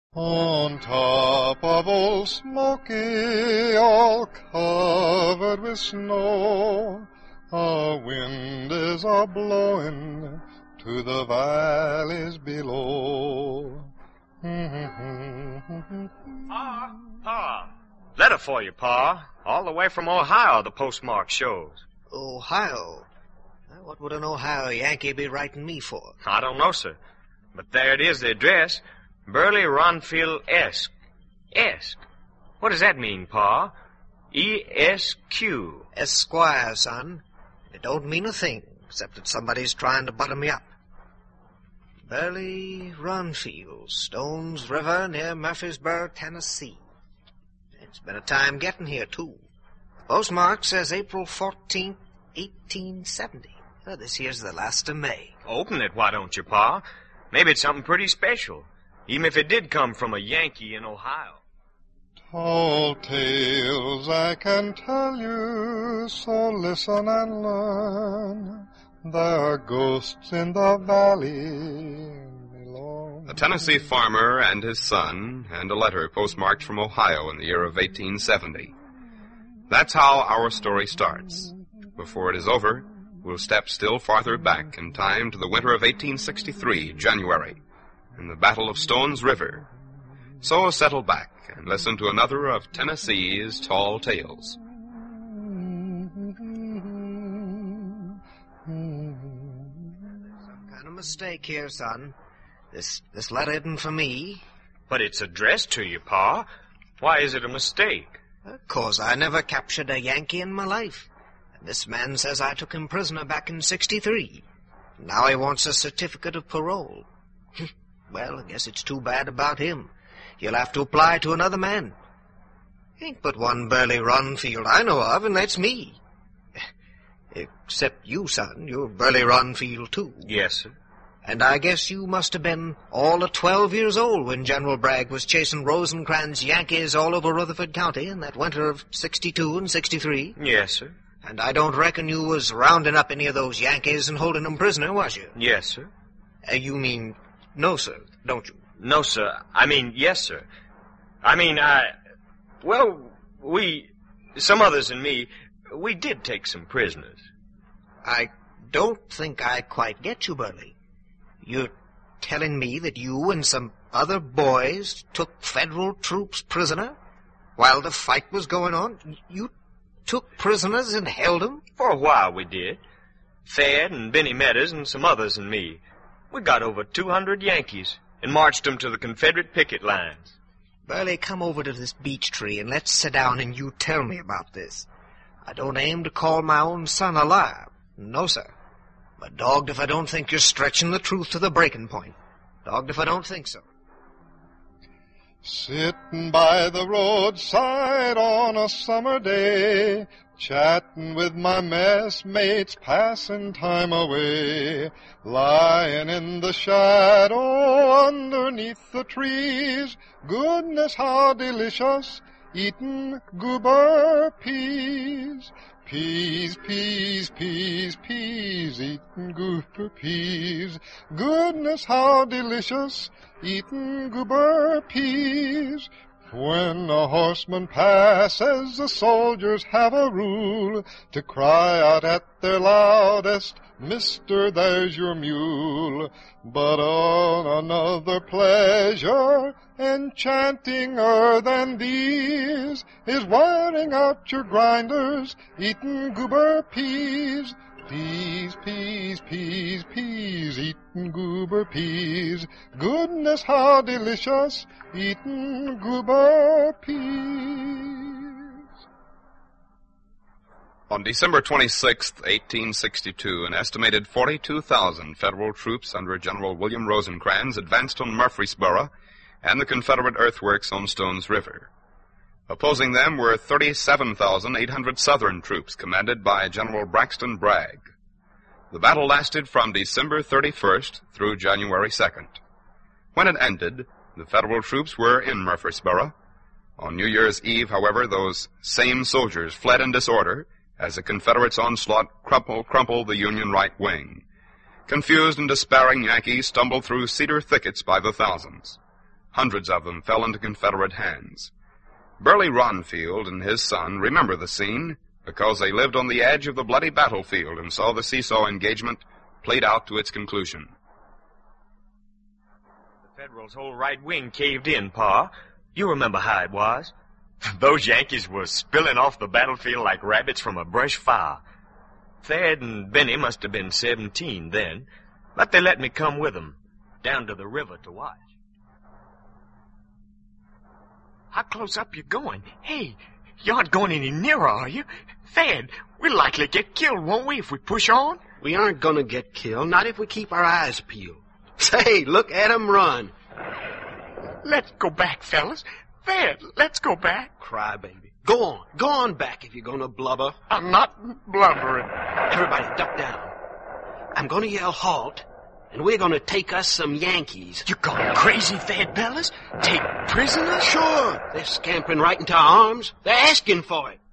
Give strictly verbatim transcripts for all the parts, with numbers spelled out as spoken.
On top of Old Smoky, all covered with snow, a wind is a-blowing to the valleys below. Pa, Pa, letter for you, Pa. All the way from Ohio, the postmark shows. Ohio? What would an Ohio Yankee be writing me for? I don't know, sir. But there it is, the address. Burley Ronfield Esq. Esq? What does that mean, Pa? E S Q. Esquire, son. It don't mean a thing, except that somebody's trying to butter me up. Burley Ronfield, Stones River, near Murfreesboro, Tennessee. It's been a time getting here, too. Postmark says April fourteenth, eighteen seventy. Well, this here's the last of May. Open it, why don't you, Pa? Maybe it's something pretty special, even if it did come from a Yankee in Ohio. Tall tales I can tell you, so listen and learn. There are ghosts in the valley below. A Tennessee farmer and his son, and a letter postmarked from Ohio in the year of eighteen seventy. That's how our story starts. Before it is over, we'll step still farther back in time to the winter of eighteen sixty-three, January, and the Battle of Stones River. So settle back and listen to another of Tennessee's tall tales. Some kind of mistake here, son. This this letter isn't for me. But it's addressed to you, Pa. Why is it a mistake? Of course, I never captured a Yankee in my life. And this man says I took him prisoner back in sixty-three. Now he wants a certificate of parole. Well, I guess it's too bad about him. He'll have to apply to another man. Ain't but one Burley Ronfield I know of, and that's me. Except you, son. You're Burley Ronfield, too. Yes, sir. And I guess you must have been all of twelve years old when General Bragg was chasing Rosecrans Yankees all over Rutherford County in that winter of sixty-two and sixty-three. Yes, sir. And I don't reckon you was rounding up any of those Yankees and holding them prisoner, was you? Yes, sir. Uh, you mean no, sir, don't you? No, sir. I mean, yes, sir. I mean, I... Well, we... Some others and me, we did take some prisoners. I don't think I quite get you, Burley. You're telling me that you and some other boys took federal troops prisoner while the fight was going on? You took prisoners and held them? For a while we did. Fed and Benny Meadows and some others and me. We got over two hundred Yankees and marched them to the Confederate picket lines. Burley, come over to this beech tree and let's sit down and you tell me about this. I don't aim to call my own son a liar. No, sir. But dogged if I don't think you're stretching the truth to the breaking point. Dogged if I don't think so. Sitting by the roadside on a summer day, chatting with my messmates, passing time away, lying in the shadow underneath the trees. Goodness, how delicious, eating goober peas. Peas, peas, peas, peas, eating goober peas. Goodness, how delicious, eating goober peas. When a horseman passes, the soldiers have a rule to cry out at their loudest, Mister, there's your mule. But on another pleasure, enchantinger than these, is wearing out your grinders, eating goober peas. Peas, peas, peas, peas, eating goober peas. Goodness, how delicious, eating goober peas. On December twenty-sixth, eighteen sixty-two, an estimated forty-two thousand federal troops under General William Rosecrans advanced on Murfreesboro and the Confederate earthworks on Stones River. Opposing them were thirty-seven thousand eight hundred Southern troops commanded by General Braxton Bragg. The battle lasted from December thirty-first through January second. When it ended, the Federal troops were in Murfreesboro. On New Year's Eve, however, those same soldiers fled in disorder as the Confederates' onslaught crumpled, crumpled the Union right wing. Confused and despairing Yankees stumbled through cedar thickets by the thousands. Hundreds of them fell into Confederate hands. Burley Ronfield and his son remember the scene because they lived on the edge of the bloody battlefield and saw the seesaw engagement played out to its conclusion. The Federals' whole right wing caved in, Pa. You remember how it was. Those Yankees were spilling off the battlefield like rabbits from a brush fire. Thad and Benny must have been seventeen then, but they let me come with them down to the river to watch. How close up you going? Hey, you aren't going any nearer, are you? Thad, we'll likely get killed, won't we, if we push on? We aren't gonna get killed, not if we keep our eyes peeled. Say, look at 'em run. Let's go back, fellas. Thad, let's go back. Cry, baby. Go on. Go on back if you're gonna blubber. I'm not blubbering. Everybody duck down. I'm gonna yell halt, and we're gonna take us some Yankees. You gone crazy, Thad Bellis? Take prisoners? Sure. They're scampering right into our arms. They're asking for it.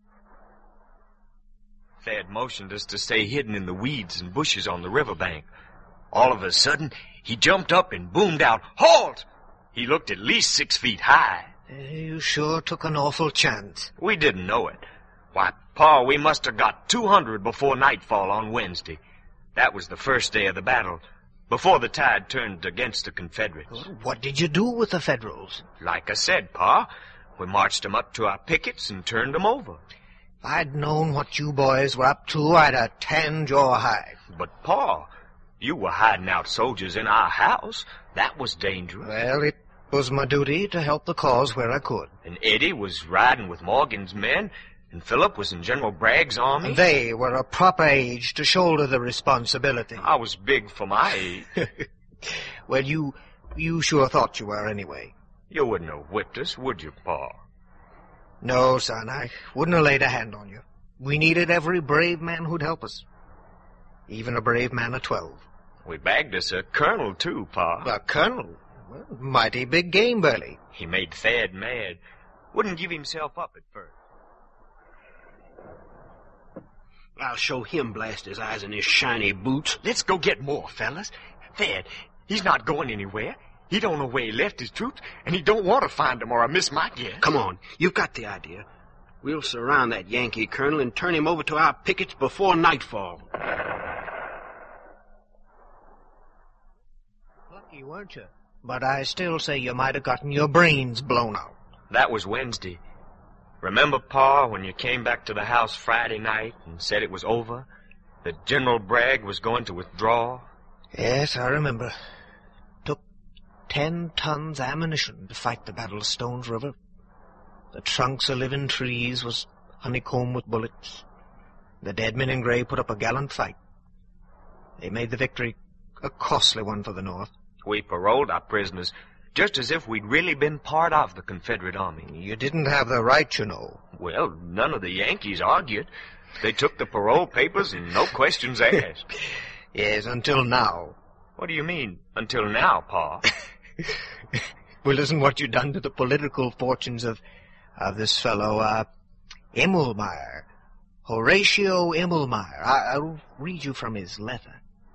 Thad motioned us to stay hidden in the weeds and bushes on the riverbank. All of a sudden, he jumped up and boomed out, "Halt!" He looked at least six feet high. You sure took an awful chance. We didn't know it. Why, Pa, we must have got two hundred before nightfall on Wednesday. That was the first day of the battle, before the tide turned against the Confederates. What did you do with the Federals? Like I said, Pa, we marched them up to our pickets and turned them over. If I'd known what you boys were up to, I'd have tanned your hide. But, Pa, you were hiding out soldiers in our house. That was dangerous. Well, it was my duty to help the cause where I could. And Eddie was riding with Morgan's men, and Philip was in General Bragg's army. They were a proper age to shoulder the responsibility. I was big for my age. Well, you you sure thought you were anyway. You wouldn't have whipped us, would you, Pa? No, son, I wouldn't have laid a hand on you. We needed every brave man who'd help us. Even a brave man of twelve. We bagged us a colonel, too, Pa. A colonel? Well, mighty big game, Burley. He made Thad mad. Wouldn't give himself up at first. I'll show him blast his eyes in his shiny boots. Let's go get more, fellas. Thad, he's not going anywhere. He don't know where he left his troops, and he don't want to find them, or I miss my guess. Come on, you've got the idea. We'll surround that Yankee colonel and turn him over to our pickets before nightfall. Lucky, weren't you? But I still say you might have gotten your brains blown out. That was Wednesday. Remember, Pa, when you came back to the house Friday night and said it was over? That General Bragg was going to withdraw? Yes, I remember. Took ten tons ammunition to fight the Battle of Stones River. The trunks of living trees was honeycombed with bullets. The dead men in gray put up a gallant fight. They made the victory a costly one for the North. We paroled our prisoners, just as if we'd really been part of the Confederate Army. You didn't have the right, you know. Well, none of the Yankees argued. They took the parole papers and no questions asked. Yes, until now. What do you mean, until now, Pa? Well, isn't what you done to the political fortunes of of this fellow, uh, Immelmeyer. Horatio Immelmeyer. I, I'll read you from his letter.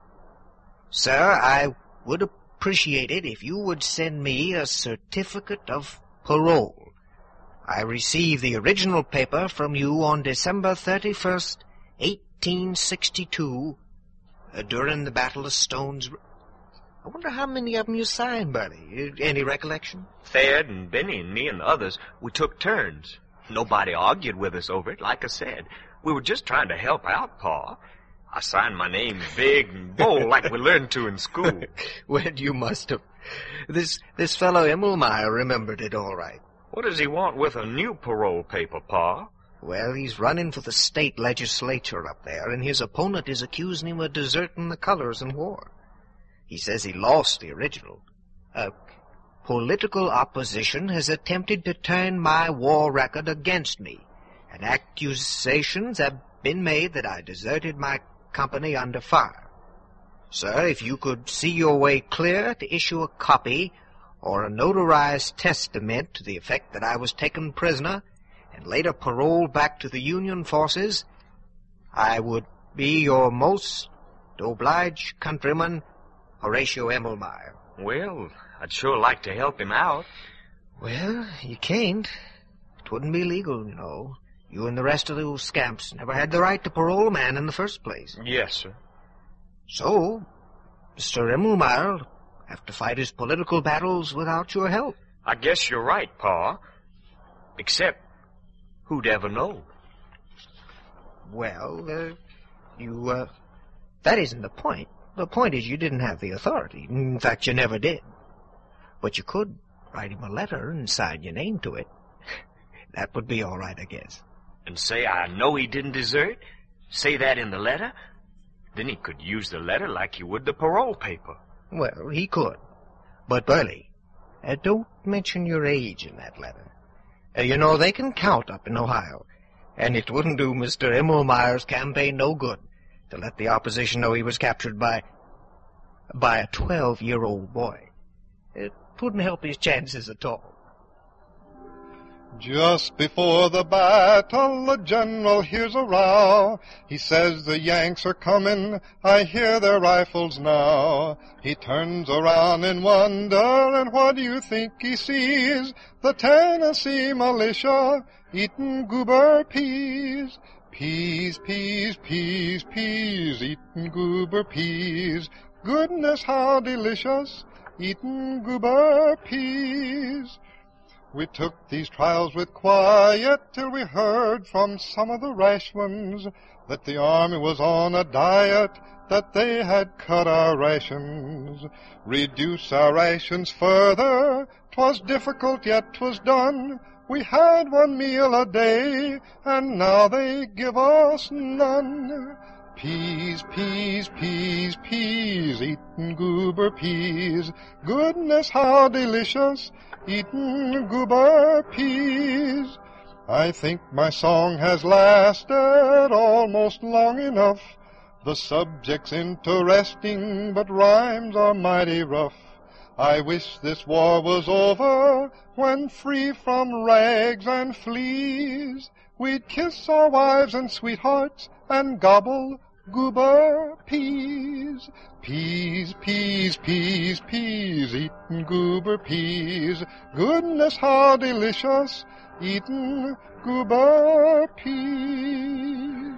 Sir, I would appreciate it if you would send me a certificate of parole. I received the original paper from you on December thirty-first, eighteen sixty-two, uh, during the Battle of Stones. I wonder how many of them you signed, Bertie. Any recollection? Thad and Benny and me and the others, we took turns. Nobody argued with us over it, like I said. We were just trying to help out, Pa. I signed my name big and bold like we learned to in school. Well, you must have. This this fellow Immelmeyer remembered it all right. What does he want with a new parole paper, Pa? Well, he's running for the state legislature up there, and his opponent is accusing him of deserting the colors in war. He says he lost the original. Uh, political opposition has attempted to turn my war record against me, and accusations have been made that I deserted my company under fire. Sir, if you could see your way clear to issue a copy or a notarized testament to the effect that I was taken prisoner and later paroled back to the Union forces, I would be your most obliged countryman, Horatio Immelmeyer. Well, I'd sure like to help him out. Well, you can't. It wouldn't be legal, you know. You and the rest of those scamps never had the right to parole a man in the first place. Yes, sir. So, Mister Immelmeyer will have to fight his political battles without your help. I guess you're right, Pa. Except, who'd ever know? Well, uh, you, uh, that isn't the point. The point is you didn't have the authority. In fact, you never did. But you could write him a letter and sign your name to it. That would be all right, I guess. And say I know he didn't desert? Say that in the letter? Then he could use the letter like he would the parole paper. Well, he could. But, Burley, uh, don't mention your age in that letter. Uh, you know, they can count up in Ohio, and it wouldn't do Mister Immelmeyer's campaign no good to let the opposition know he was captured by... by a twelve-year-old boy. It wouldn't help his chances at all. Just before the battle, the general hears a row. He says the Yanks are coming, I hear their rifles now. He turns around in wonder, and what do you think he sees? The Tennessee militia eating goober peas. Peas, peas, peas, peas, eating goober peas. Goodness, how delicious, eating goober peas. We took these trials with quiet till we heard from some of the rash ones that the army was on a diet, that they had cut our rations. Reduce our rations further, 'twas difficult yet 'twas done. We had one meal a day, and now they give us none. Peas, peas, peas, peas, eatin' goober peas. Goodness, how delicious, eatin' goober peas. I think my song has lasted almost long enough. The subject's interesting, but rhymes are mighty rough. I wish this war was over, when free from rags and fleas, we'd kiss our wives and sweethearts and gobble goober peas. Peas, peas, peas, peas, eatin' goober peas. Goodness, how delicious, eatin' goober peas.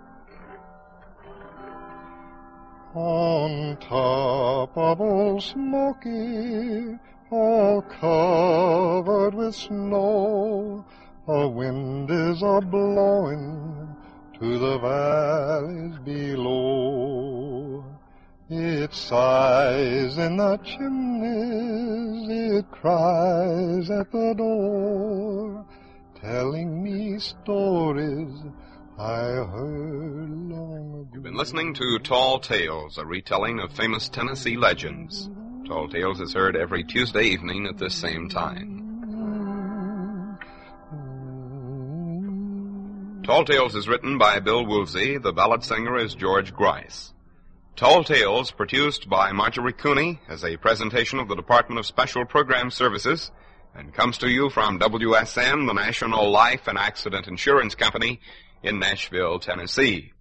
On top of Old Smoky, all covered with snow, a wind is a-blowing to the valleys below. It sighs in the chimneys, it cries at the door, telling me stories I heard long ago. You've been listening to Tall Tales, a retelling of famous Tennessee legends. Tall Tales is heard every Tuesday evening at this same time. Tall Tales is written by Bill Woolsey. The ballad singer is George Grice. Tall Tales, produced by Marjorie Cooney, is a presentation of the Department of Special Program Services and comes to you from W S N, the National Life and Accident Insurance Company, in Nashville, Tennessee.